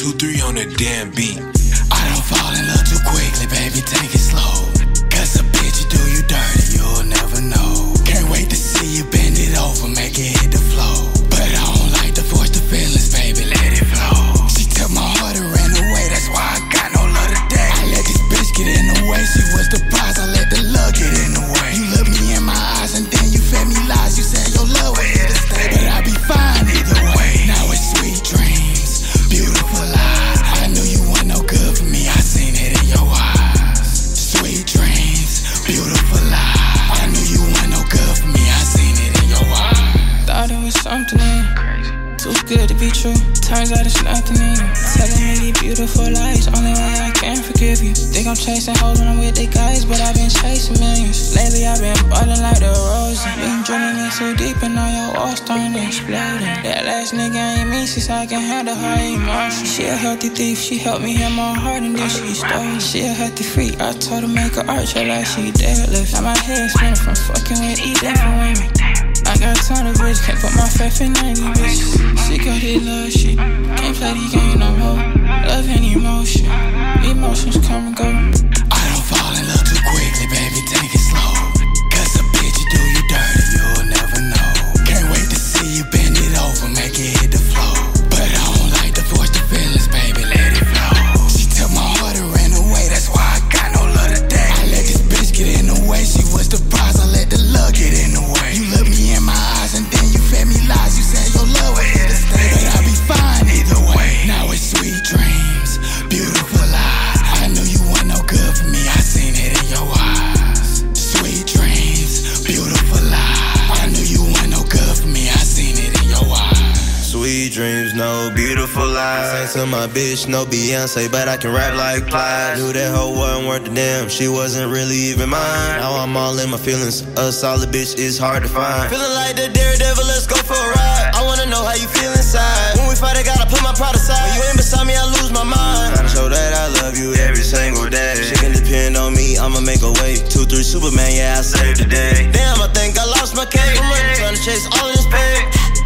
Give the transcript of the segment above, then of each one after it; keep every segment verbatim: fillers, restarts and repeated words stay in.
two three on that damn beat. I don't fall in love too quickly, baby, take it slow. Cause a bitch do you dirty, you'll never know. Can't wait to see you bend it over, make it hit the floor. But I don't like to force the feelings, baby, let it flow. She took my heart and ran away, that's why I got no love today. I let this bitch get in the way, she was the prize, I let the love get in the way. You looked me in my eyes and then you fed me lies, you said your love was here to stay. But I be fine either way, now it's sweet dreams, beautiful lies. I knew you weren't no good for me, I seen it in your eyes. Sweet dreams, beautiful lies. I knew you weren't no good for me, I seen it in your eyes. Thought it was something in too good to be true. Turns out it's nothing in you. Telling me these beautiful lies, only way I can forgive you. Think I'm chasing hoes when I'm with the guys, but I've been chasing millions. Lately I've been ballin' like the rose. Been drilling in so deep and now your walls starting to explode. That last nigga ain't me, since I can handle her emotions. She a healthy thief, she helped me hit my heart and then she stole. She a healthy freak, I told her make her arch her like she deadlift. Now my head spinning from fucking with E different women. I got a ton of bitches, can't put my faith in ninety bitches. Sick of this love shit, can't play the game no more. Love and emotion, emotions come and go. I don't fall in love too quickly, baby, take it slow. Cause a bitch do you dirty, you'll never know. Can't wait to see you bend it over, make it hit the floor. But I don't like to force the feelings, baby, let it flow. She took my heart and ran away, that's why I got no love today. I let this bitch get in the way, she was the prize, I let the love get in the way. You looked me in my eyes and then you fed me lies, you said your love was here to stay. But I'll be fine either way, now it's sweet dreams, beautiful lies. I knew you weren't no good for me, I seen it in your eyes. Sweet dreams, beautiful lies. I knew you weren't no good for me, I seen it in your eyes. Sweet dreams, no beautiful lies. Say to my bitch, no Beyonce, but I can rap like Plies. Knew that hoe wasn't worth a damn, she wasn't really even mine. Now I'm all in my feelings, a solid bitch is hard to find. Feeling like the daredevil, let's go for a ride. I wanna know how you feel inside. When we fight, I gotta put my pride aside. When you ain't beside me, I lose my mind. Show that I love you every single day. She can depend on me, I'ma make a way. two three Superman, yeah, I saved the day. Damn, I think I lost my cake. I'm running, trying to chase all of this pay.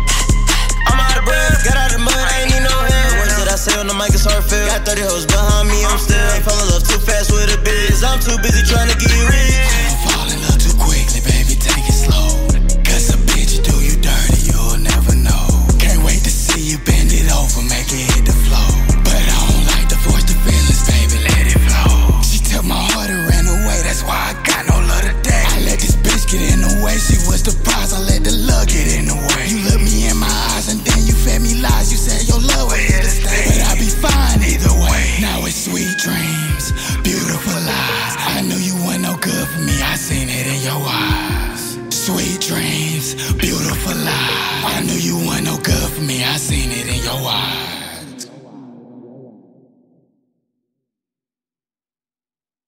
I'm out of breath, got out of the mud, I ain't need no help. The words that I say on the mic is hard feel. Got thirty hoes behind me, I'm still ain't fall in love too fast with a bitch. I'm too busy trying to get rich. I don't fall in love too quickly, baby, take it slow. Cause a bitch do you dirty, you'll never know. Can't wait to see you bend it over, make it hit the floor. But I don't like to force the feelings, baby, let it flow. She took my heart and ran away, that's why I got no love today. I let this bitch get in the way, she was the prize, I let the love get in the way. You looked me in my eyes and then you fed me lies, you said your love was here to stay. But I'll be fine either way, now it's sweet dreams, beautiful lies. I knew you weren't no good for me, I seen it in your eyes. Sweet dreams, beautiful lies. I knew you weren't no good for me, I seen it in your eyes.